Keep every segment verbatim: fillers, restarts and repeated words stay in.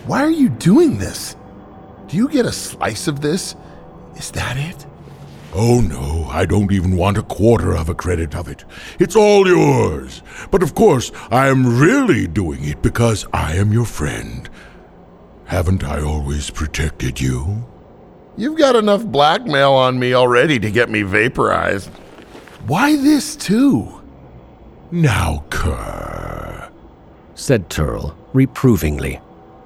Why are you doing this? Do you get a slice of this? Is that it? Oh no, I don't even want a quarter of a credit of it. It's all yours. But of course, I am really doing it because I am your friend. Haven't I always protected you? You've got enough blackmail on me already to get me vaporized. Why this too? Now, Kerr, said Turl reprovingly.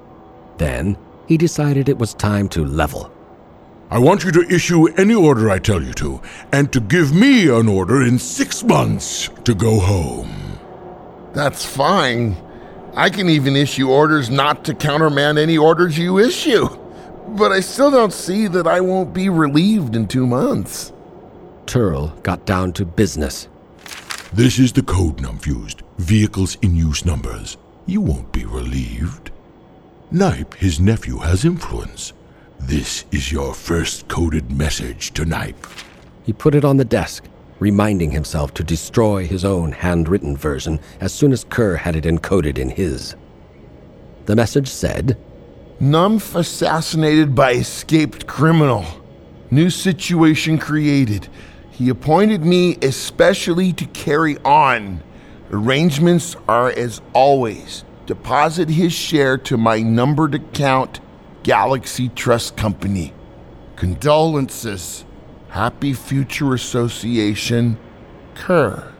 Then he decided it was time to level. I want you to issue any order I tell you to, and to give me an order in six months to go home. That's fine. I can even issue orders not to countermand any orders you issue. But I still don't see that I won't be relieved in two months. Turl got down to business. This is the code Numfused, vehicles in use numbers. You won't be relieved. Nipe, his nephew, has influence. This is your first coded message to Nipe. He put it on the desk, reminding himself to destroy his own handwritten version as soon as Kerr had it encoded in his. The message said, Numph assassinated by escaped criminal. New situation created. He appointed me especially to carry on. Arrangements are as always. Deposit his share to my numbered account, Galaxy Trust Company. Condolences. Happy Future Association, Kerr.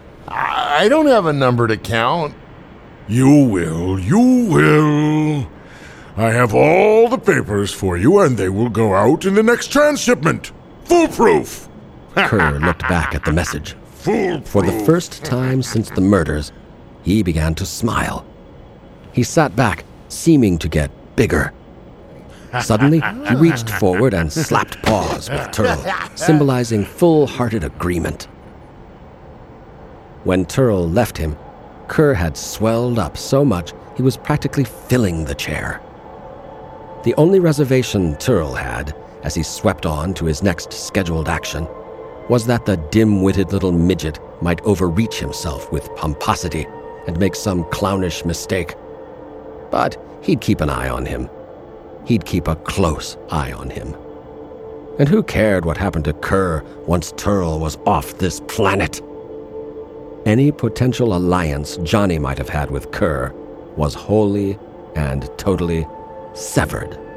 I don't have a numbered account. You will, you will. I have all the papers for you, and they will go out in the next transshipment. Foolproof! Kerr looked back at the message. Foolproof! For the first time since the murders, he began to smile. He sat back, seeming to get bigger. Suddenly, he reached forward and slapped paws with Turl, symbolizing full-hearted agreement. When Turl left him, Kerr had swelled up so much he was practically filling the chair. The only reservation Turl had, as he swept on to his next scheduled action, was that the dim-witted little midget might overreach himself with pomposity and make some clownish mistake. But he'd keep an eye on him. He'd keep a close eye on him. And who cared what happened to Kerr once Turl was off this planet? Any potential alliance Johnny might have had with Kerr was wholly and totally severed.